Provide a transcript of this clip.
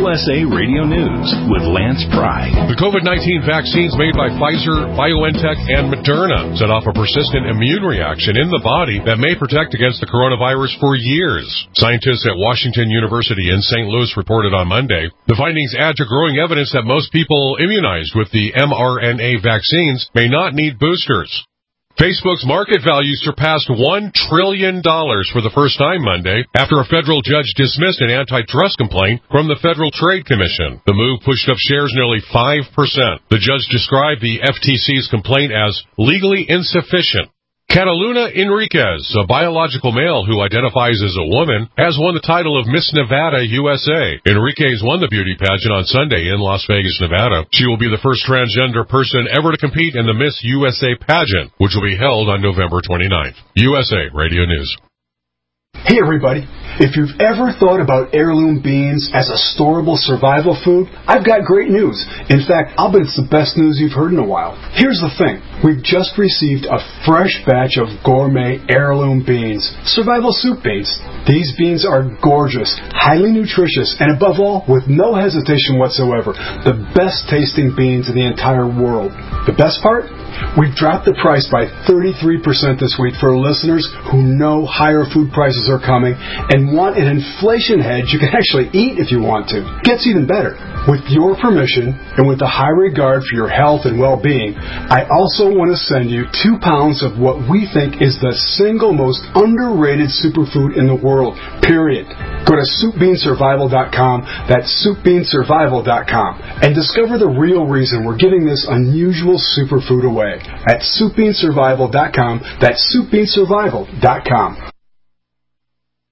USA Radio News with Lance Pry. The COVID-19 vaccines made by Pfizer, BioNTech, and Moderna set off a persistent immune reaction in the body that may protect against the coronavirus for years. Scientists at Washington University in St. Louis reported on Monday. The findings add to growing evidence that most people immunized with the mRNA vaccines may not need boosters. Facebook's market value surpassed $1 trillion for the first time Monday after a federal judge dismissed an antitrust complaint from the Federal Trade Commission. The move pushed up shares nearly 5%. The judge described the FTC's complaint as legally insufficient. Catalina Enriquez, a biological male who identifies as a woman, has won the title of Miss Nevada USA. Enriquez won the beauty pageant on Sunday in Las Vegas, Nevada. She will be the first transgender person ever to compete in the Miss USA pageant, which will be held on November 29th. USA Radio News. Hey everybody, if you've ever thought about heirloom beans as a storable survival food, I've got great news. In fact, I'll bet it's the best news you've heard in a while. Here's the thing. We've just received a fresh batch of gourmet heirloom beans, survival soup beans. These beans are gorgeous, highly nutritious, and above all, with no hesitation whatsoever, the best tasting beans in the entire world. The best part? We've dropped the price by 33% this week for listeners who know higher food prices are coming and want an inflation hedge you can actually eat if you want to. Gets even better. With your permission and with a high regard for your health and well-being, I also want to send you 2 pounds of what we think is the single most underrated superfood in the world, period. Go to SoupBeanSurvival.com, that's SoupBeanSurvival.com, and discover the real reason we're giving this unusual superfood away at SoupBeanSurvival.com, that's SoupBeanSurvival.com.